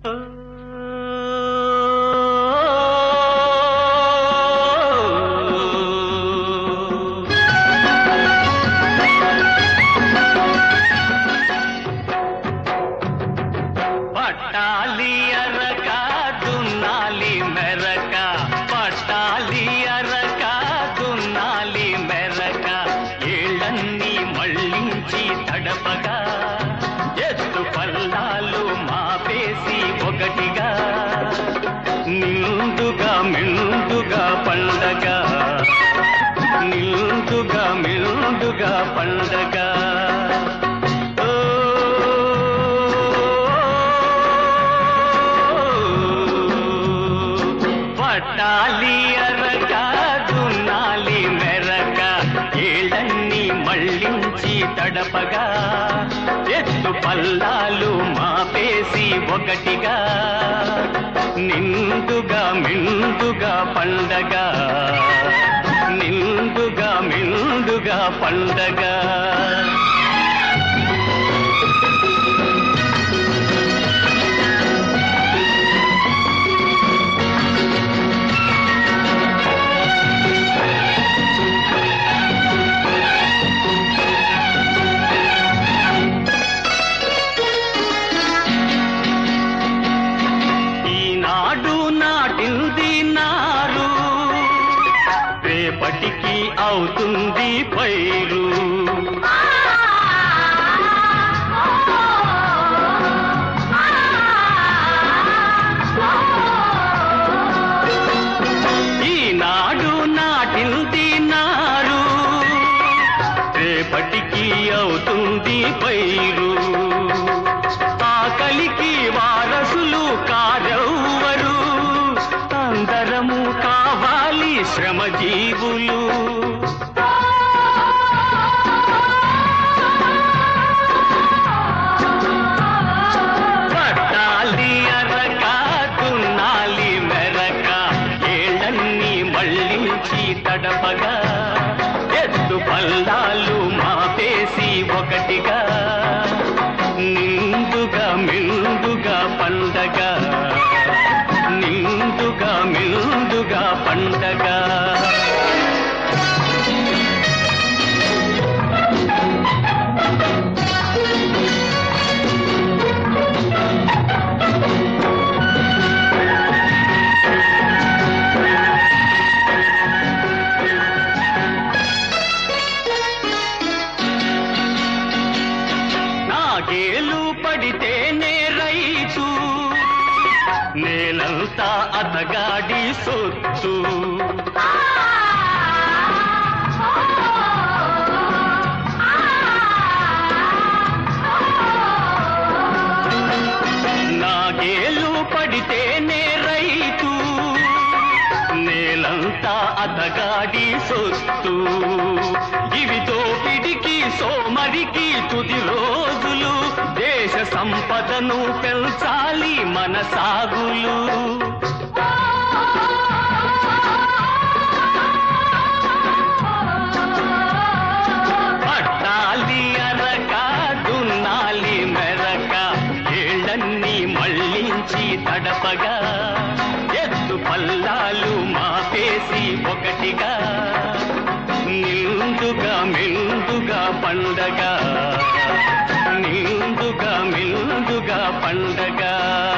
పట్టాలి అరక దున్నాలి మెరక, పట్టాలి అరక దున్నాలి మెరక, ఏళ్ళన్నీ మళ్ళించి తడపగా ఎత్తు పల్లాలు మాపేసి ఒకటిగా నిండుగా మెండుగా పండగ, నిండుగా మెండుగా పండగ. పట్టాలి అరక దున్నాలి మెరక, ఏళ్ళన్నీ మళ్ళించి తడపగా ఎత్తు పల్లాలు మాపేసి ఒకటిగా నిండుగా మెండుగా పండగ, నిండుగా మెండుగా పండగ. రేపటికి అవుతుంది పైరు, ఈనాడు నాటింది నారు, రేపటికి అవుతుంది పైరు. ఆకలికి వారసులు కారెవ్వరు, అందరము కావాలి శ్రమజీవులు. పట్టాలి అరక దున్నాలి మెరక, ఏళ్ళన్నీ మళ్ళించి తడపగా ఎత్తు పల్లాలు మాపేసి ఒకటిగా నిండుగా మెండుగా పండగ, నిండుగా మెండుగా పండగ. నాగేలు పడితేనే రైతు, నేలంతా అతగాడి సొత్తు. నాగేలు పడితేనే రైతు, నేలంతా అతగాడి సొత్తు. ఇవి దోపిడికి సోమరికి తుది రోజులు, దేశ సంపదను పెంచాలి మన సాగులు. పట్టాలి అరక దున్నాలి మెరక, ఏళ్ళన్నీ మళ్ళించి తడపగా ఎత్తు పల్లాలు మాపేసి ఒకటిగా నిండుగా మెండుగా పండగ, నిండుగా మెండుగా పండగ.